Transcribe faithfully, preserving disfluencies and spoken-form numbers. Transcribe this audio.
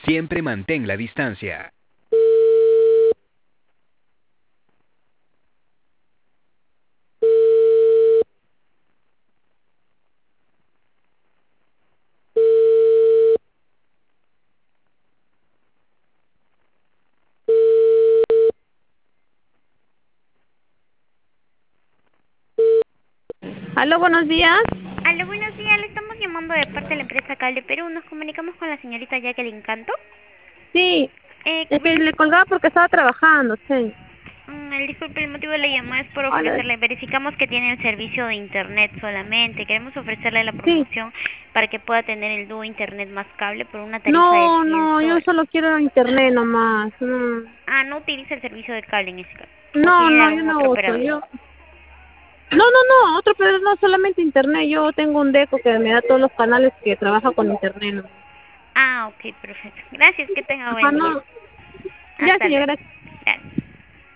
Siempre mantén la distancia. Aló, buenos días. Aló, buenos días. Le estamos llamando de parte de la empresa Cable Perú. Nos comunicamos con la señorita Jacqueline Canto. Sí, Eh, es que verif- le colgaba porque estaba trabajando, sí. mm, el disculpe, el motivo de la llamada es por Hola. ofrecerle. Verificamos que tiene el servicio de internet solamente. Queremos ofrecerle la Sí. promoción para que pueda tener el dúo internet más cable por una tarifa de No, cien no, yo soles. solo quiero internet nomás. No, Ah, no utiliza el servicio de cable en ese caso. O no, tiene no, yo algún no otro uso. operador. Yo. No, no, no, otro pero no solamente internet. Yo tengo un deco que me da todos los canales que trabaja con internet nomás. Ah, ok, perfecto. Gracias, que tenga Ajá, buen día. no. Ya, Hasta señora, luego. gracias.